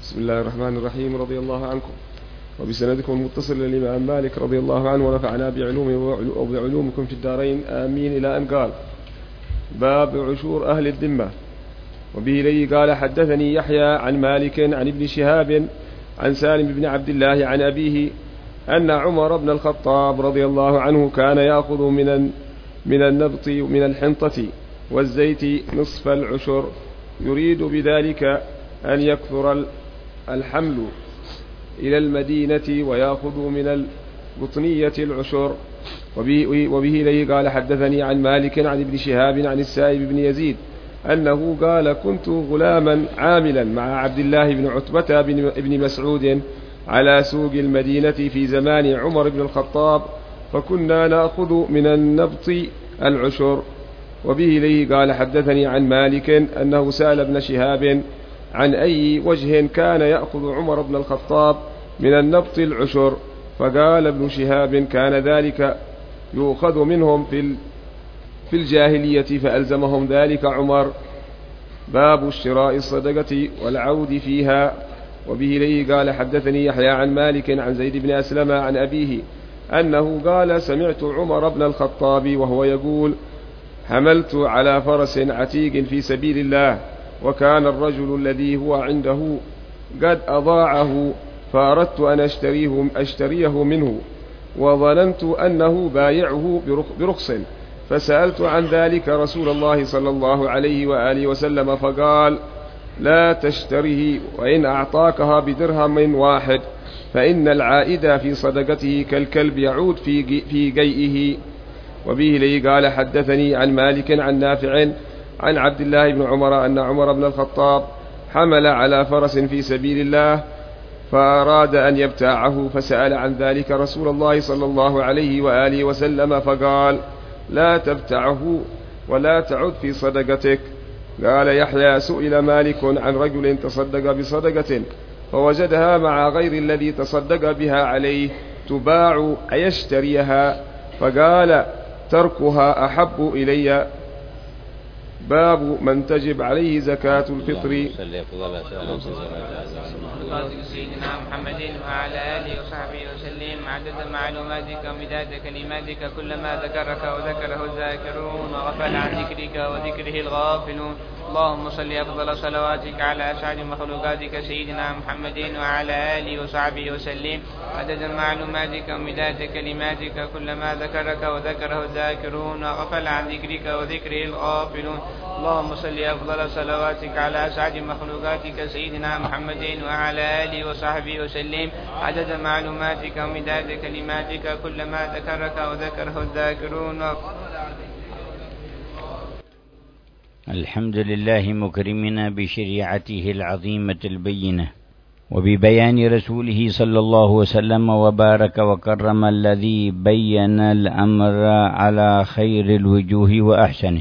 بسم الله الرحمن الرحيم. رضي الله عنكم وبسندكم المتصل للإمام مالك رضي الله عنه ونفعنا بعلومكم في الدارين آمين، إلى أن قال: باب عشور أهل الذمة. وبه لي قال: حدثني يحيى عن مالك عن ابن شهاب عن سالم بن عبد الله عن أبيه أن عمر بن الخطاب رضي الله عنه كان يأخذ من النبط من الحنطة والزيت نصف العشر، يريد بذلك أن يكثر الحمل إلى المدينة ويأخذ من البطنية العشر. وبه لي قال: حدثني عن مالك عن ابن شهاب عن السائب بن يزيد أنه قال: كنت غلاما عاملا مع عبد الله بن عتبة بن مسعود على سوق المدينة في زمان عمر بن الخطاب، فكنا نأخذ من النبط العشر. وبه لي قال: حدثني عن مالك أنه سأل ابن شهاب عن أي وجه كان يأخذ عمر بن الخطاب من النبط العشر، فقال ابن شهاب: كان ذلك يؤخذ منهم في الجاهلية فألزمهم ذلك عمر. باب اشتراء الصدقة والعود فيها. وبه لي قال: حدثني يحيى عن مالك عن زيد بن أسلم عن أبيه أنه قال: سمعت عمر بن الخطاب وهو يقول: حملت على فرس عتيق في سبيل الله، وكان الرجل الذي هو عنده قد أضاعه، فأردت أن أشتريه منه، وظننت أنه بايعه برخص، فسألت عن ذلك رسول الله صلى الله عليه وآله وسلم، فقال: لا تشتره، وإن أعطاكها بدرهم واحد، فإن العائد في صدقته كالكلب يعود في قيئه. وبه لي قال: حدثني عن مالك عن نافع عن عبد الله بن عمر أن عمر بن الخطاب حمل على فرس في سبيل الله، فأراد أن يبتاعه، فسأل عن ذلك رسول الله صلى الله عليه وآله وسلم، فقال: لا تبتعه ولا تعد في صدقتك. قال يحيى: سئل مالك عن رجل تصدق بصدقة فوجدها مع غير الذي تصدق بها عليه تباع أيشتريها؟ فقال: تركها أحب إلي. باب من تجب عليه زكاة الفطر. سيدنا محمد وعلى آله وصحبه وسلم عدد معلوماتك ومداد كلماتك، كلما ذكرك وذكره الذاكرون وغفل عن ذكرك وذكره الغافلون. اللهم صل أفضل صلواتك على أسعد مخلوقاتك سيدنا محمد وعلى آله وصحبه وسلم عدد معلوماتك ومداد كلماتك، كلما ذكرك وذكره الذاكرون وغفل عن ذكرك وذكره الغافلون. اللهم صل أفضل صلواتك على أسعد مخلوقاتك سيدنا محمد وعلى آله وصحبه وسلم عدد معلوماتك ومداد كلماتك، كلما ذكرك وذكره الذاكرون. الحمد لله مكرمنا بشريعته العظيمة البينة، وببيان رسوله صلى الله وسلم وبارك وكرم، الذي بين الأمر على خير الوجوه وأحسنه.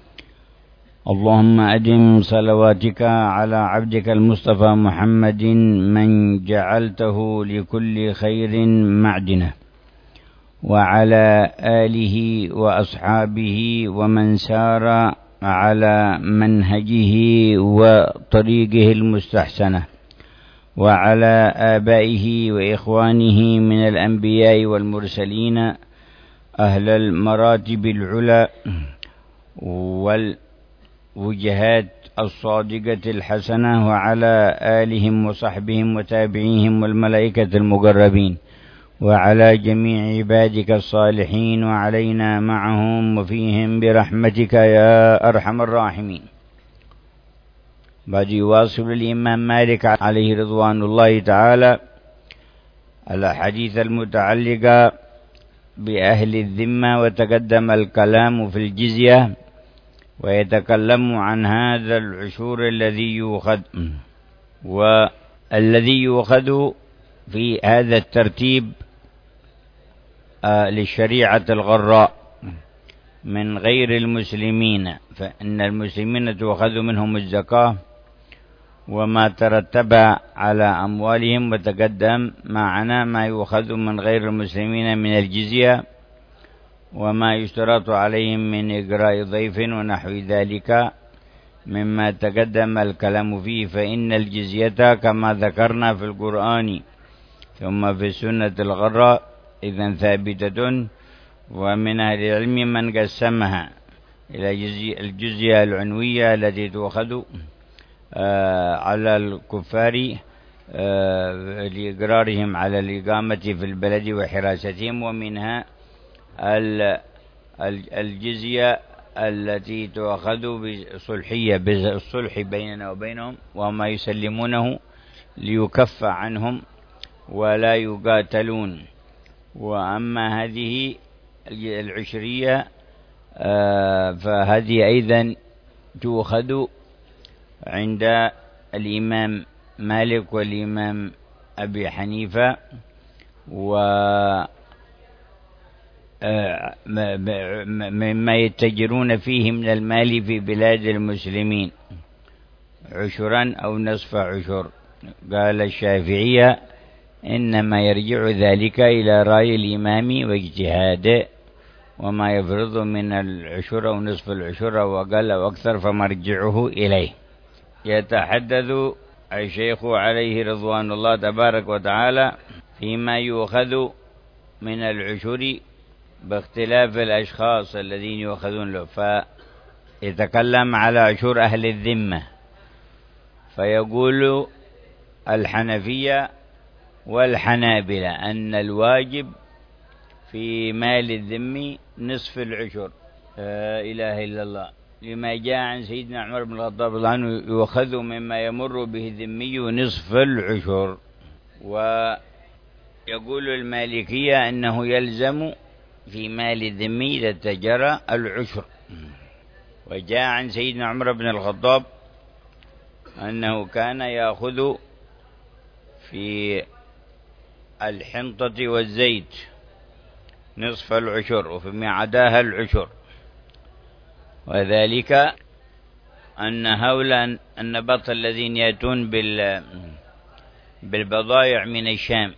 اللهم أدم صلواتك على عبدك المصطفى محمد، من جعلته لكل خير معدنه، وعلى آله وأصحابه ومن سار على منهجه وطريقه المستحسنة، وعلى آبائه وإخوانه من الأنبياء والمرسلين أهل المراتب العلى والوجهات الصادقة الحسنة، وعلى آلهم وصحبهم وتابعيهم والملائكة المقربين، وعلى جميع عبادك الصالحين، وعلينا معهم وفيهم برحمتك يا أرحم الراحمين. بعد يواصل الإمام مالك عليه رضوان الله تعالى الأحاديث المتعلقة بأهل الذمة، وتقدم الكلام في الجزية، ويتكلم عن هذا العشور الذي يؤخذ، والذي يؤخذ في هذا الترتيب للشريعة الغراء من غير المسلمين، فإن المسلمين تؤخذ منهم الزكاة وما ترتب على أموالهم، وتقدم معنا ما يؤخذ من غير المسلمين من الجزية وما يشترط عليهم من إجراء ضيف ونحو ذلك مما تقدم الكلام فيه، فإن الجزية كما ذكرنا في القرآن ثم في السنة الغراء إذن ثابتة. ومن أهل العلم من قسمها إلى الجزية العنوية التي تؤخذ على الكفار لإقرارهم على الإقامة في البلد وحراستهم، ومنها الجزية التي تؤخذ بالصلح بيننا وبينهم، وما يسلمونه ليكف عنهم ولا يقاتلون. وأما هذه العشرية فهذه أيضا تؤخذ عند الإمام مالك والإمام أبي حنيفة، مما يتجرون فيه من المال في بلاد المسلمين عشرا أو نصف عشر. قال الشافعية إنما يرجع ذلك إلى رأي الإمام واجتهاده، وما يفرض من العشر أو نصف العشر وقال وأكثر فمرجعه إليه. يتحدث الشيخ عليه رضوان الله تبارك وتعالى فيما يؤخذ من العشر باختلاف الأشخاص الذين يؤخذون له، فيتكلم على عشور أهل الذمة، فيقول الحنفية والحنابلة أن الواجب في مال الذمي نصف العشر. لا إله إلا الله، لما جاء عن سيدنا عمر بن الخطاب رضي الله عنه يؤخذ مما يمر به الذمي نصف العشر. ويقول المالكية أنه يلزم في مال الذمي إذا تجرى العشر. وجاء عن سيدنا عمر بن الخطاب أنه كان يأخذ في الحنطة والزيت نصف العشر وفيما عداها العشر، وذلك أن هؤلاء النبط الذين يأتون بالبضائع من الشام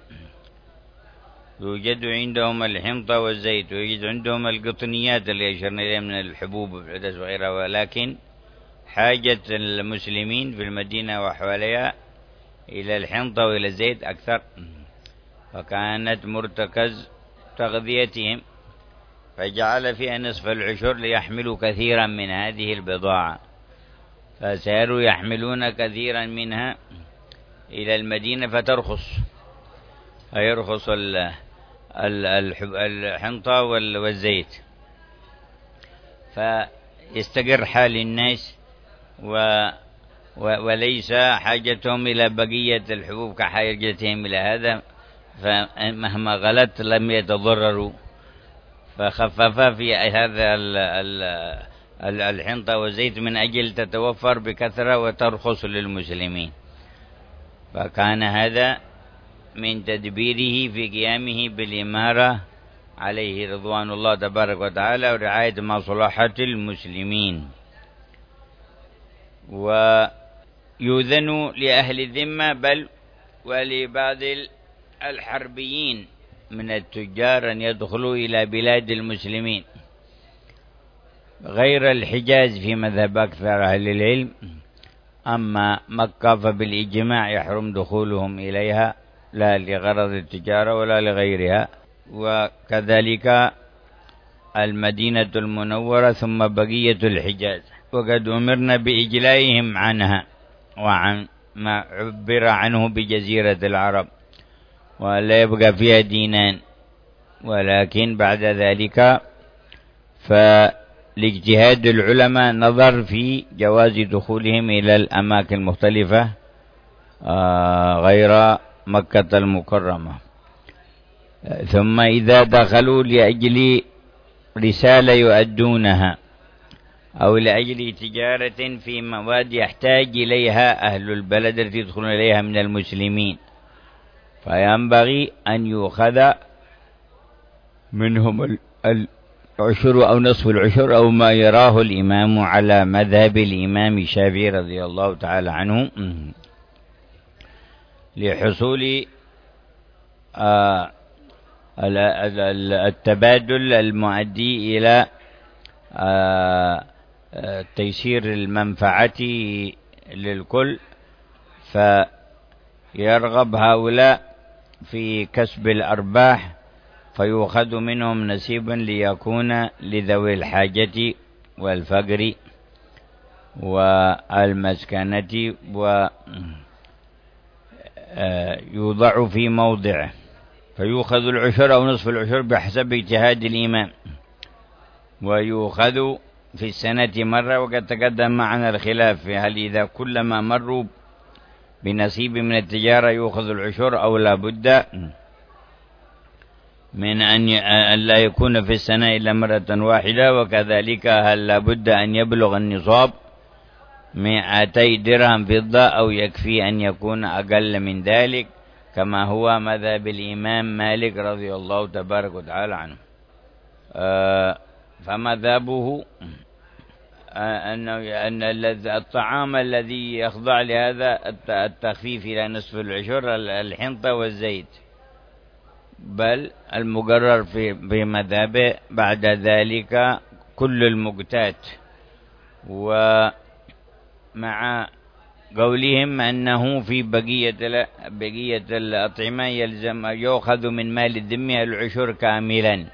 يوجد عندهم الحنطة والزيت، ويوجد عندهم القطنيات اللي أشرنا إليها من الحبوب والعدس وغيرها، ولكن حاجة المسلمين في المدينة وحواليها إلى الحنطة وإلى الزيت أكثر، فكانت مرتكز تغذيتهم، فجعل فيها نصف العشر ليحملوا كثيرا من هذه البضاعة، فساروا يحملون كثيرا منها إلى المدينة فترخص، فيرخص الحنطة والزيت، فيستقر حال الناس وليس حاجتهم إلى بقية الحبوب كحاجتهم إلى هذا، فمهما غلت لم يتضرروا، فخفف في هذا الحنطة والزيت من أجل تتوفر بكثرة وترخص للمسلمين. فكان هذا من تدبيره في قيامه بالإمارة عليه رضوان الله تبارك وتعالى ورعاية مصلحة المسلمين. ويؤذن لأهل الذمة بل ولبعض الحربيين من التجار أن يدخلوا إلى بلاد المسلمين غير الحجاز في مذهب أكثر أهل العلم. أما مكة فبالإجماع يحرم دخولهم إليها لا لغرض التجارة ولا لغيرها، وكذلك المدينة المنورة ثم بقية الحجاز، وقد أمرنا بإجلائهم عنها وعن ما عبر عنه بجزيرة العرب، ولا يبقى فيها دينان. ولكن بعد ذلك فالاجتهاد العلماء نظر في جواز دخولهم إلى الأماكن المختلفة غير مكة المكرمة. ثم إذا دخلوا لأجل رسالة يؤدونها أو لأجل تجارة في مواد يحتاج إليها أهل البلد التي يدخلون إليها من المسلمين، فينبغي أن يؤخذ منهم العشر أو نصف العشر أو ما يراه الإمام على مذهب الإمام الشافعي رضي الله تعالى عنه، لحصول التبادل المؤدي إلى تيسير المنفعة للكل، فيرغب هؤلاء في كسب الأرباح فيؤخذ منهم نصيبا ليكون لذوي الحاجة والفقر والمسكنة ويوضع في موضعه، فيؤخذ العشر أو نصف العشر بحسب اجتهاد الإمام، ويؤخذ في السنة مرة. وقد تقدم معنا الخلاف في هل إذا كلما مروا بنصيب من التجارة يؤخذ العشر أو لا بد من أن لا يكون في السنة إلا مرة واحدة، وكذلك هل لا بد أن يبلغ النصاب 200 درهم فضة أو يكفي أن يكون أقل من ذلك، كما هو مذهب الإمام مالك رضي الله تبارك وتعالى عنه. فمذهبه أن الطعام الذي يخضع لهذا التخفيف إلى نصف العشر الحنطة والزيت، بل المقرر في مذهبه بعد ذلك كل المقتات. ومع قولهم أنه في بقية الأطعمة يلزم يؤخذ من مال الذمة العشر كاملا.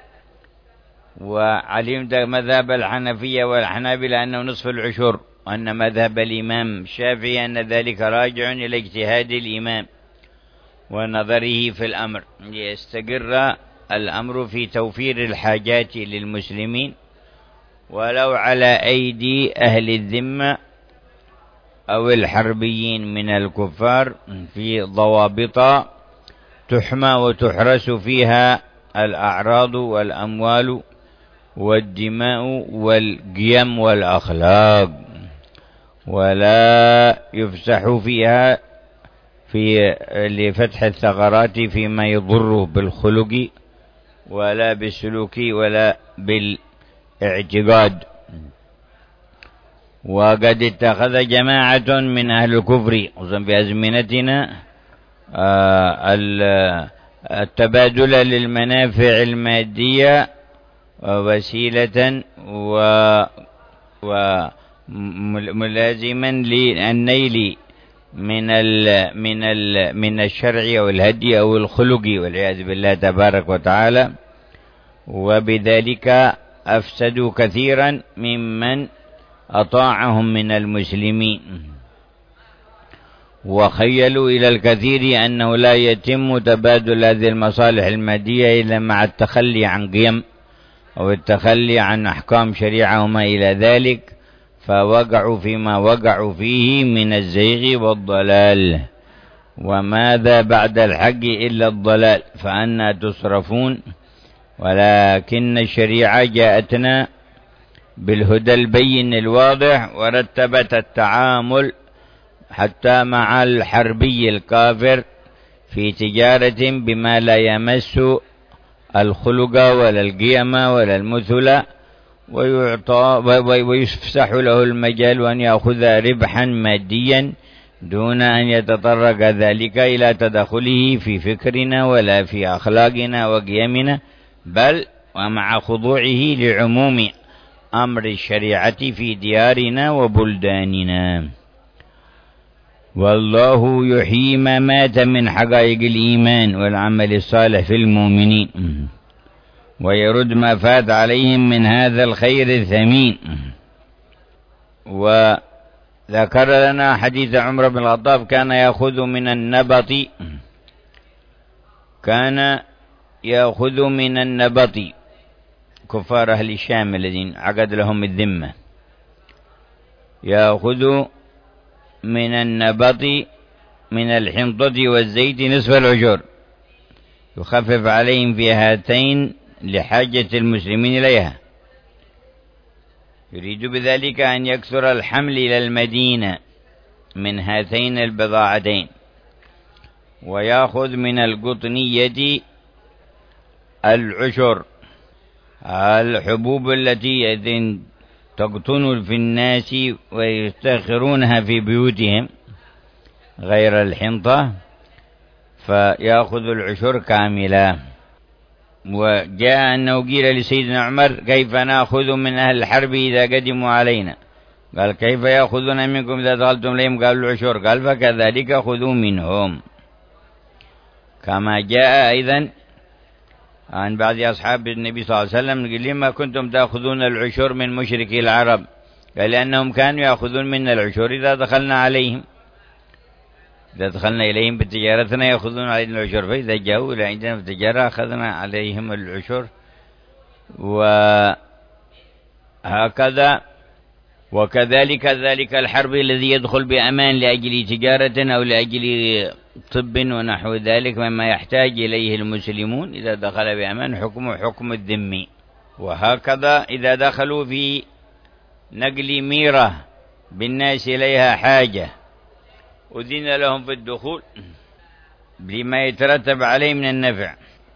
وعلمت مذهب الحنفية والحنابلة أنه نصف العشر، وأن مذهب الإمام الشافعي أن ذلك راجع إلى اجتهاد الإمام ونظره في الأمر، ليستقر الأمر في توفير الحاجات للمسلمين ولو على أيدي أهل الذمة أو الحربيين من الكفار في ضوابط تحمى وتحرس فيها الأعراض والأموال والدماء والقيم والأخلاق، ولا يفسح فيها لفتح الثغرات فيما يضر بالخلق ولا بالسلوك ولا بالاعتقاد. وقد اتخذ جماعة من أهل الكفر خصوصا في أزمنتنا التبادل للمنافع المادية وسيلة وملازما للنيل من الشرع أو الهدي أو الخلق والعياذ بالله تبارك وتعالى، وبذلك أفسدوا كثيرا ممن أطاعهم من المسلمين، وخيلوا إلى الكثير أنه لا يتم تبادل هذه المصالح المادية إلا مع التخلي عن قيم أو التخلي عن أحكام شريعة وما إلى ذلك، فوقعوا فيما وقعوا فيه من الزيغ والضلال. وماذا بعد الحق إلا الضلال، فأنا تصرفون؟ ولكن الشريعة جاءتنا بالهدى البين الواضح، ورتبت التعامل حتى مع الحربي الكافر في تجارة بما لا يمس الخلق ولا القيم ولا المثل، ويفسح له المجال أن يأخذ ربحا ماديا دون أن يتطرق ذلك إلى تدخله في فكرنا ولا في أخلاقنا وقيمنا، بل ومع خضوعه لعموم أمر الشريعة في ديارنا وبلداننا. والله يحيي ما مات من حقائق الإيمان والعمل الصالح في المؤمنين، ويرد ما فات عليهم من هذا الخير الثمين. وذكر لنا حديث عمر بن الخطاب كان يأخذ من النبط كفار أهل الشام الذين عقد لهم الذمة، يأخذ من النبط من الحنطة والزيت نصف العشر، يخفف عليهم في هاتين لحاجة المسلمين إليها، يريد بذلك أن يكثر الحمل إلى المدينة من هاتين البضاعتين. ويأخذ من القطنية العشر، الحبوب التي تقطن في الناس ويستخرونها في بيوتهم غير الحنطة، فيأخذ العشر كاملة. وجاء أنه قيل لسيدنا عمر كيف نأخذ من أهل الحرب إذا قدموا علينا؟ قال كيف يأخذون منكم إذا دخلتم إليهم؟ قالوا العشر. قال فكذلك خذوا منهم. كما جاء أيضا عن بعض أصحاب النبي صلى الله عليه وسلم قال لما كنتم تأخذون العشر من مشركي العرب؟ قال لأنهم كانوا يأخذون منا العشر إذا دخلنا عليهم، إذا دخلنا إليهم بتجارتنا يأخذون علينا العشر، فإذا جاءوا إلى عندنا في التجارة أخذنا عليهم العشر. وهكذا وكذلك ذلك الحرب الذي يدخل بأمان لأجل تجارة أو لأجل طب ونحو ذلك مما يحتاج إليه المسلمون، إذا دخل بأمان حكمه حكم الذمي. وهكذا إذا دخلوا في نقل ميرة بالناس إليها حاجة أذن لهم في الدخول لما يترتب عليه من النفع.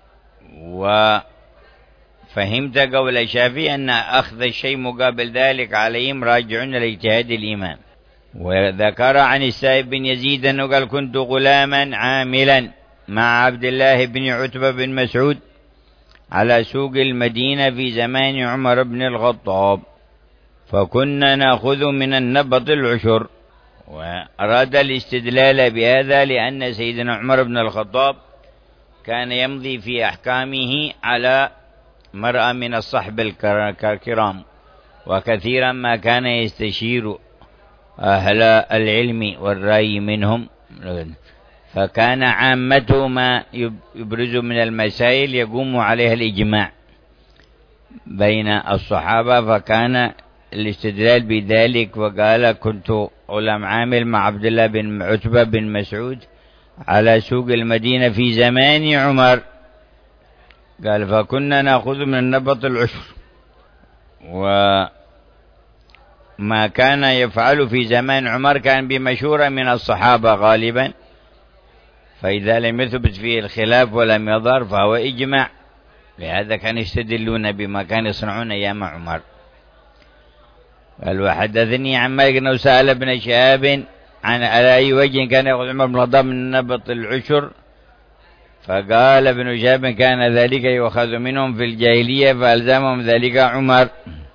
وفهمت قول الشافعي أن أخذ الشيء مقابل ذلك عليهم راجعون لاجتهاد الإمام. وذكر عن السائب بن يزيد أنه قال كنت غلاما عاملا مع عبد الله بن عتبة بن مسعود على سوق المدينة في زمان عمر بن الخطاب، فكنا نأخذ من النبط العشر. وأراد الاستدلال بهذا لأن سيدنا عمر بن الخطاب كان يمضي في أحكامه على مرأة من الصحب الكرام، وكثيرا ما كان يستشير أهل العلم والرأي منهم، فكان عامته ما يبرز من المسائل يقوم عليها الإجماع بين الصحابة، فكان الاستدلال بذلك. وقال كنت غلام عامل مع عبد الله بن عتبة بن مسعود على سوق المدينة في زمان عمر، قال فكنا نأخذ من النبط العشر. وما كان يفعل في زمان عمر كان بمشورة من الصحابة غالبا، فإذا لم يثبت فيه الخلاف ولم يظهر فهو إجماع، لهذا كانوا يستدلون بما كانوا يصنعون أيام عمر. قال وحدثني عن مالك أنه سأل ابن شهاب عن على أي وجه كان يأخذ عمر بن الخطاب من نبط العشر، فقال ابن شهاب كان ذلك يؤخذ منهم في الجاهلية فألزمهم ذلك عمر،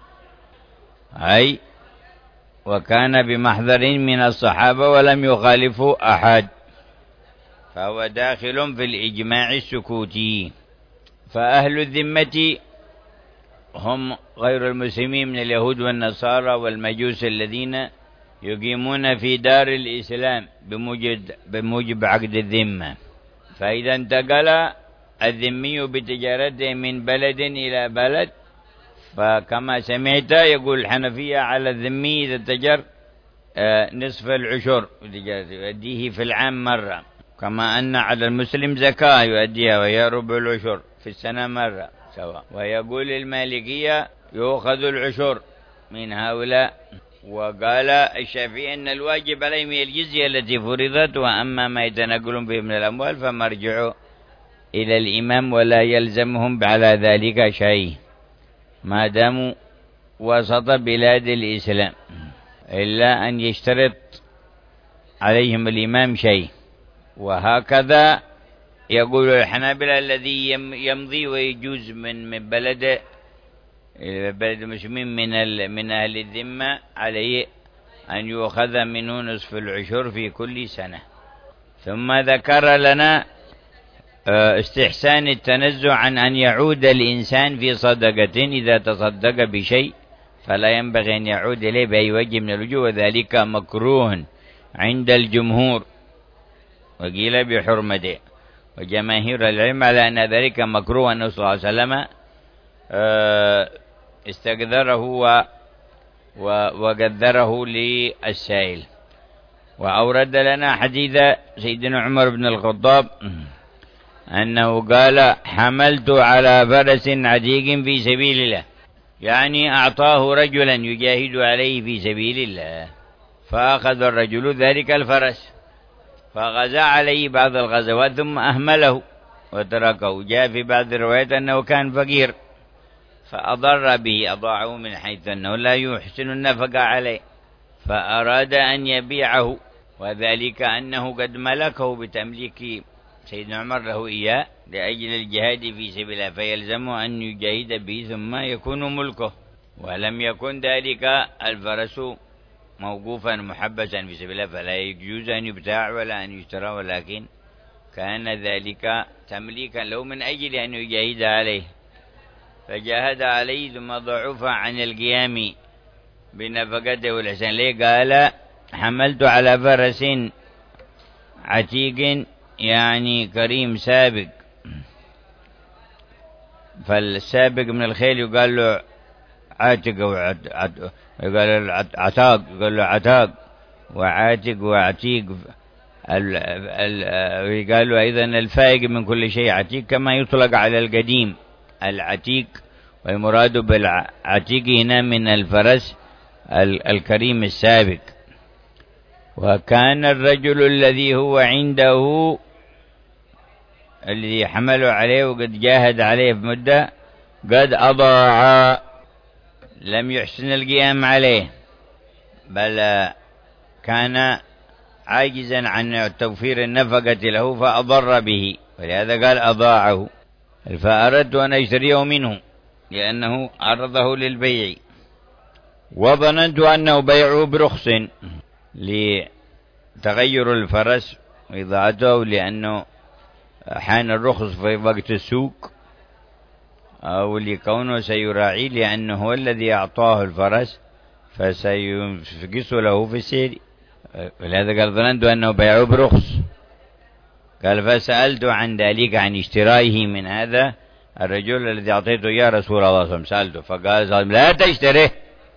أي وكان بمحضر من الصحابة ولم يخالفوا أحد، فهو داخل في الإجماع السكوتي. فأهل الذمة هم غير المسلمين من اليهود والنصارى والمجوس الذين يقيمون في دار الإسلام بموجب عقد الذمة. فإذا انتقل الذمي بتجارته من بلد إلى بلد، فكما سمعت يقول الحنفية على الذمي إذا تجر نصف العشر يؤديه في العام مرة، كما أن على المسلم زكاة يؤديها وهي ربع العشر في السنة مرة سواء. ويقول المالكية يؤخذ العشر من هؤلاء. وقال الشافعي أن الواجب عليهم هي الجزية التي فرضت، وأما ما يتنقلون به من الأموال فمرجعوا إلى الإمام ولا يلزمهم على ذلك شيء ما داموا وسط بلاد الإسلام، إلا أن يشترط عليهم الإمام شيء. وهكذا يقول الحنابلة الذي يمضي ويجوز من بلد المسلمين من أهل الذمة عليه أن يؤخذ منه نصف العشر في كل سنة. ثم ذكر لنا استحسان التنزع عن أن يعود الإنسان في صدقة إذا تصدق بشيء فلا ينبغي أن يعود إليه بأي وجه من الوجوه، وذلك مكروه عند الجمهور وقيل بحرمته. وجماهير العلم على أن ذلك مكروه، أنه صلى الله عليه وسلم استقدره وقدره للسائل. وأورد لنا حديث سيدنا عمر بن الخطاب أنه قال حملت على فرس عتيق في سبيل الله، يعني أعطاه رجلا يجاهد عليه في سبيل الله، فأخذ الرجل ذلك الفرس فغزا عليه بعض الغزوات ثم أهمله وتركه. جاء في بعض الروايات أنه كان فقير فأضر به، أضاعه من حيث أنه لا يحسن النفقة عليه، فأراد أن يبيعه، وذلك أنه قد ملكه بتمليك سيدنا عمر له إياه لأجل الجهاد في سبيل الله، فيلزمه أن يجاهد به ثم يكون ملكه. ولم يكن ذلك الفرس موقوفا محبسا في سبيل الله فلا يجوز أن يبتاع ولا أن يشترى، ولكن كان ذلك تمليكا له من أجل أن يجاهد عليه، فجاهد عليه ثم ضعف عن القيام بنفقته والإحسان ليه. قال حملت على فرس عتيق يعني كريم سابق، فالسابق من الخيل يقال له عاتق يقال له عتاق، يقال له عتاق وعاتق وعتيق. يقال له أيضا الفائق من كل شيء عتيق، كما يطلق على القديم العتيق، والمراد بالعتيق هنا من الفرس الكريم السابق. وكان الرجل الذي هو عنده الذي حمله عليه وقد جاهد عليه في مدة قد أضاع، لم يحسن القيام عليه، بل كان عاجزا عن توفير النفقة له فأضر به، ولهذا قال أضاعه. فأردت أن أشتريه منه لأنه عرضه للبيع، وظننت أنه بيعه برخص لتغير الفرس وإضاعته، لأنه حان الرخص في وقت السوق، أو لكونه سيراعي لأنه هو الذي أعطاه الفرس فسينقص له في السير، ولهذا قال ظننت أنه بيعه برخص. قال فسألت عن ذلك عن اشترائه من هذا الرجل الذي أعطيته يا رسول الله صلى الله عليه وسلم، سألته فقال لا تشتريه،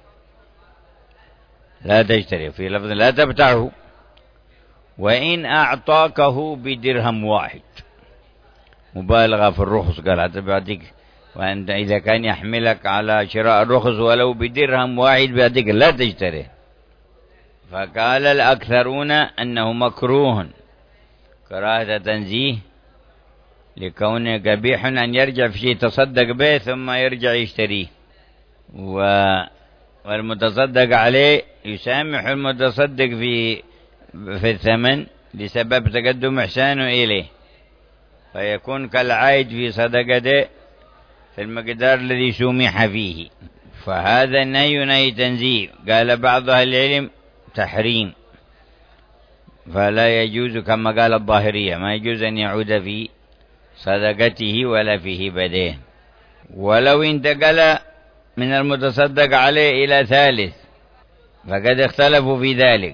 لا تشتريه، في لفظ لا تبتعه، وإن أعطاكه بدرهم واحد، مبالغة في الرخص، قال حتى بيعطيك، وأنت إذا كان يحملك على شراء الرخص ولو بدرهم واحد بيعطيك لا تشتريه. فقال الأكثرون أنه مكروه كراهة تنزيه، لكونه قبيح أن يرجع في شيء تصدق به ثم يرجع يشتريه، والمتصدق عليه يسامح المتصدق في الثمن لسبب تقدم إحسانه إليه، فيكون كالعائد في صدقته في المقدار الذي سمح فيه. فهذا النهي نهي تنزيه. قال بعض أهل العلم تحريم، فلا يجوز كما قال الظاهرية، ما يجوز أن يعود في صدقته ولا في هبته. ولو انتقل من المتصدق عليه إلى ثالث فقد اختلفوا في ذلك،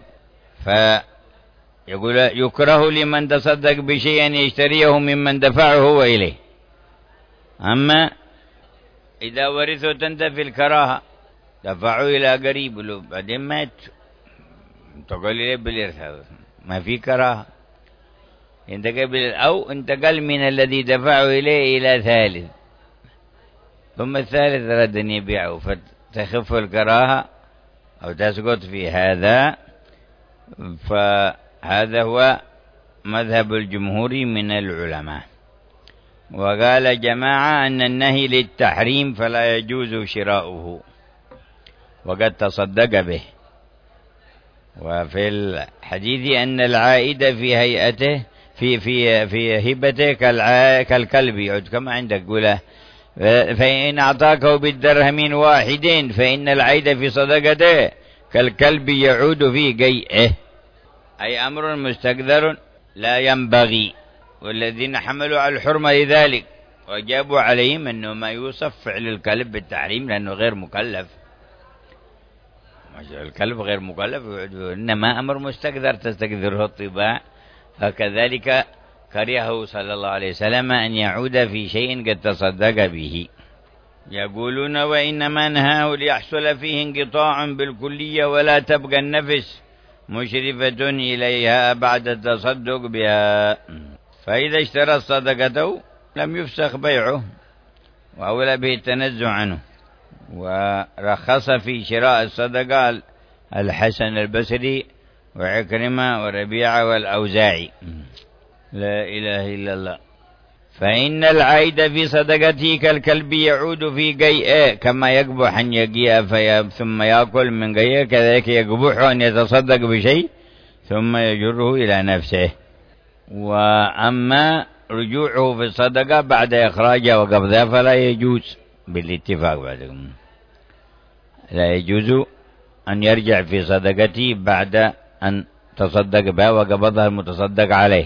فيقول يكره لمن تصدق بشيء أن يشتريه ممن دفعه هو إليه. أما إذا ورثه تنتفي الكراهة، دفعوا إلى قريب له بعدين مات، تقول لي بالإرث هذا ما في كراهة، أو انتقل من الذي دفعه إليه إلى ثالث، ثم الثالث أراد أن يبيعه فتخف الكراهة أو تسقط في هذا. فهذا هو مذهب الجمهور من العلماء. وقال جماعة أن النهي للتحريم فلا يجوز شراؤه وقد تصدق به. وفي الحديث أن العائد في هيئته في هبته كالكلب يعود، كما عندك قوله فإن أعطاكه بالدرهم واحدين فإن العائد في صدقته كالكلب يعود في قيئه، أي أمر مستقدر لا ينبغي. والذين حملوا على الحرمة لذلك وجابوا عليهم أنه ما يوصف فعل الكلب بالتحريم لأنه غير مكلف، الكلب غير مكلف، إنما أمر مستقدر تستقدره الطباع. فكذلك كرهه صلى الله عليه وسلم أن يعود في شيء قد تصدق به. يقولون وإنما نهاه ليحصل فيه انقطاع بالكلية ولا تبقى النفس مشرفة إليها بعد التصدق بها، فإذا اشترى صدقته لم يفسخ بيعه وأولى به التنزع عنه. ورخص في شراء الصدقة الحسن البصري وعكرمة وربيعة والأوزاعي. لا إله إلا الله. فإن العائد في صدقته كالكلب يعود في قيئه، كما يقبح أن يقيء ثم يأكل من قيئه كذلك يقبح أن يتصدق بشيء ثم يجره إلى نفسه. وأما رجوعه في الصدقة بعد إخراجها وقبضها فلا يجوز بالاتفاق بعدهم، لا يجوز أن يرجع في صدقته بعد أن تصدق بها وقبضها المتصدق عليه،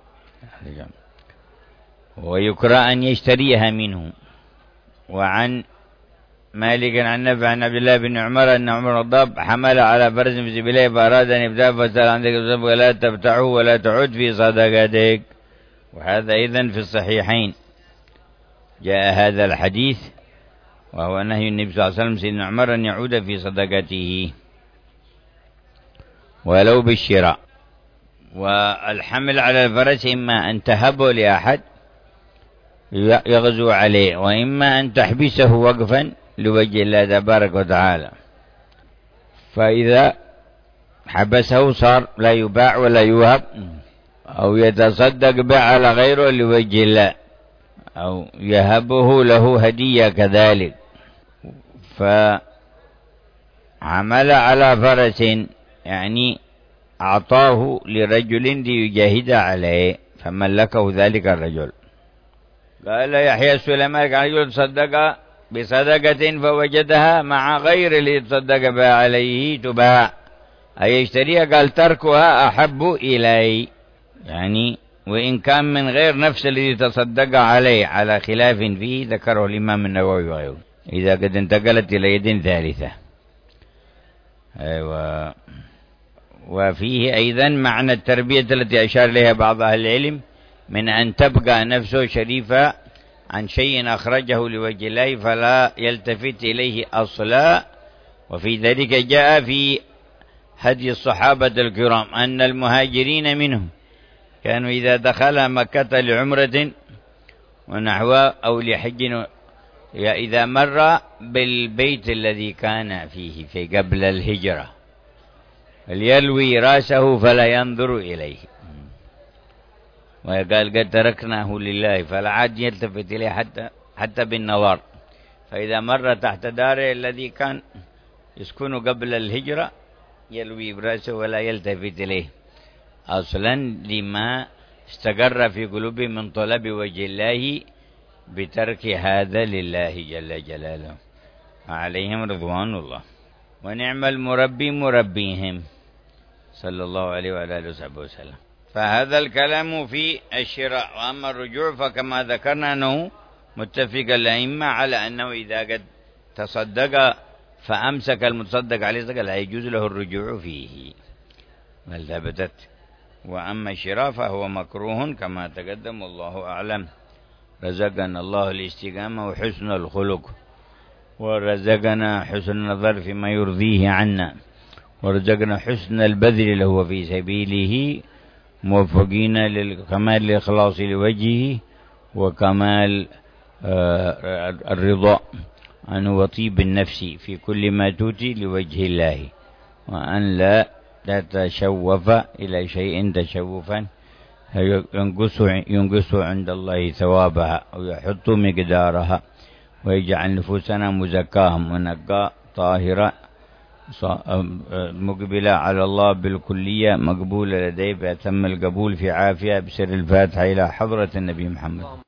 ويكره أن يشتريها منه. وعن مالك عن نافع عن عبد الله بن عمر أن عمر الضب حمل على فرس في سبيله فأراد أن يبتاع فسأل عن ذلك ولا تبتعه ولا تعد في صدقتك. وهذا إذن في الصحيحين جاء هذا الحديث، وهو نهي النبي صلى الله عليه وسلم سيدنا عمر أن يعود في صدقته ولو بالشراء. والحمل على الفرس إما أن تهبه لأحد يغزو عليه، وإما أن تحبسه وقفا لوجه الله تبارك وتعالى، فإذا حبسه صار لا يباع ولا يوهب، أو يتصدق به على غيره لوجه الله، أو يهبه له هدية كذلك. فعمل على فرس يعني أعطاه لرجل ليجاهد عليه فملكه ذلك الرجل. قال يحيى السليمان كان رجل تصدق بصدقة فوجدها مع غير اللي يتصدق بها عليه تباع، أي يشتريها، قال تركها أحب إلي، يعني وإن كان من غير نفس الذي تصدق عليه، على خلاف فيه ذكره الإمام النووي وغيره إذا قد انتقلت إلى يد ثالثة. أيوة. وفيه أيضا معنى التربية التي أشار إليها بعض أهل العلم من أن تبقى نفسه شريفة عن شيء أخرجه لوجه الله فلا يلتفت إليه أصلا. وفي ذلك جاء في هدي الصحابة الكرام أن المهاجرين منهم كانوا إذا دخل مكة لعمرة ونحوه أو لحج إذا مر بالبيت الذي كان فيه في قبل الهجرة ليلوي رأسه فلا ينظر إليه، وقال قد تركناه لله فلا عاد يلتفت إليه حتى بالنظر. فإذا مر تحت داره الذي كان يسكن قبل الهجرة يلوي برأسه ولا يلتفت إليه أصلا، لما استقر في قلوبه من طلب وجه الله بترك هذا لله جل جلاله عليهم رضوان الله. ونعم المربي مربيهم صلى الله عليه وعلى آله وصحبه وسلم. فهذا الكلام في الشراء. وأما الرجوع فكما ذكرنا أنه متفق الأئمة على أنه إذا قد تصدق فأمسك المتصدق عليه لا يجوز له الرجوع فيه بل ثبتت. وأما الشراء فهو مكروه كما تقدم والله أعلم. رزقنا الله الاستقامة وحسن الخلق، ورزقنا حسن النظر فيما يرضيه عنا، ورزقنا حسن البذل له في سبيله، موفقين لكمال الإخلاص لوجهه وكمال الرضا عنه وطيب النفس في كل ما توتي لوجه الله، وأن لا تتشوف إلى شيء تشوفا ينقص عند الله ثوابها أو يحط مقدارها، ويجعل نفوسنا مزكاة منقى طاهرة مقبلة على الله بالكلية مقبولة لديه بأتم القبول في عافية بسر الفاتحة إلى حضرة النبي محمد.